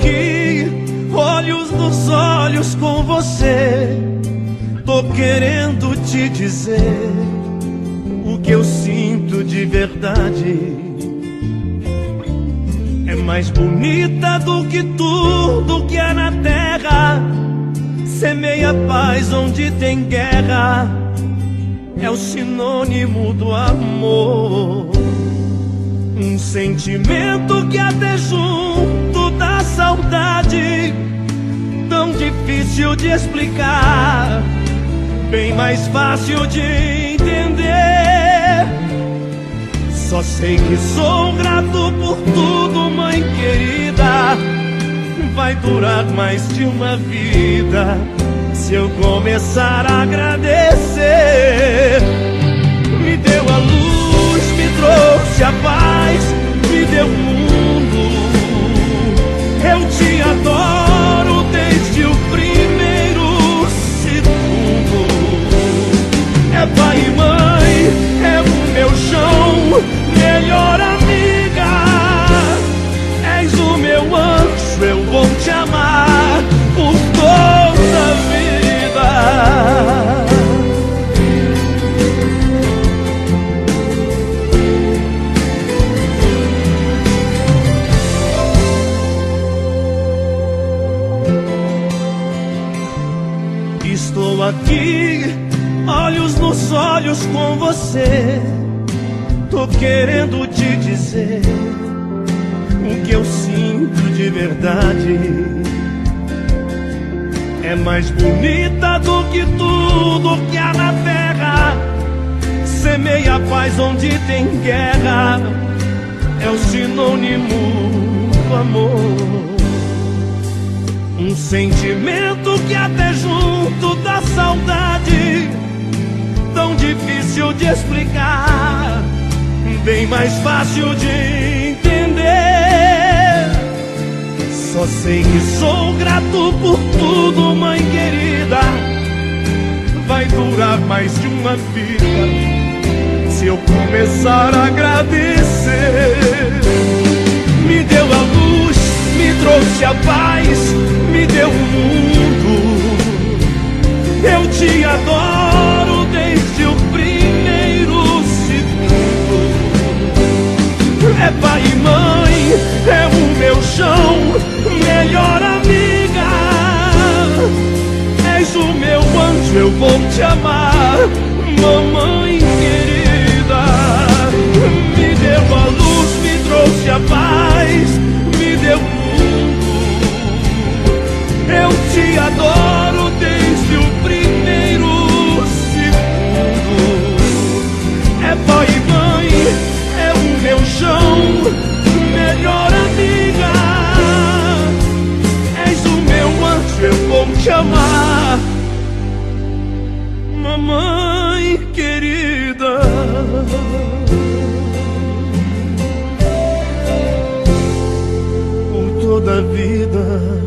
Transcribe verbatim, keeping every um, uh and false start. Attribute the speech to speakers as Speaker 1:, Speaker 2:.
Speaker 1: aqui, olhos nos olhos com você. Tô querendo te dizer o que eu sinto de verdade. É mais bonita do que tudo que há na terra. Semeia paz onde tem guerra. É o sinônimo do amor. Um sentimento que até junto da saudade, tão difícil de explicar, bem mais fácil de entender. Só sei que sou grato por tudo, mãe querida. Vai durar mais de uma vida se eu começar a agradecer. Me deu a luz, me trouxe a paz, me deu o mundo. Eu te adoro desde o primeiro segundo. É pai e mãe, é o meu chão, melhor amiga. És o meu anjo, eu vou te amar por toda a vida. Estou aqui, olhos nos olhos com você. Tô querendo te dizer o que eu sinto de verdade. É mais bonita do que tudo que há na terra. Semeia paz onde tem guerra. É o sinônimo do amor. Um sentimento que até junto da saudade, tão difícil de explicar, bem mais fácil de entender. Só sei que sou grato por tudo, mãe querida. Vai durar mais de uma vida se eu começar a agradecer. Me deu a luz, me trouxe a paz, me deu o mundo. Eu te adoro desde o primeiro segundo. É pai e mãe, é o meu chão, melhor amiga. És o meu anjo, eu vou te amar, mamãe querida. Me deu a luz, me trouxe a paz, me deu o mundo. Eu te adoro desde o primeiro segundo. É pai e mãe, é o meu chão, melhor amiga. És o meu anjo, eu vou te amar, mamãe querida. Por toda a vida.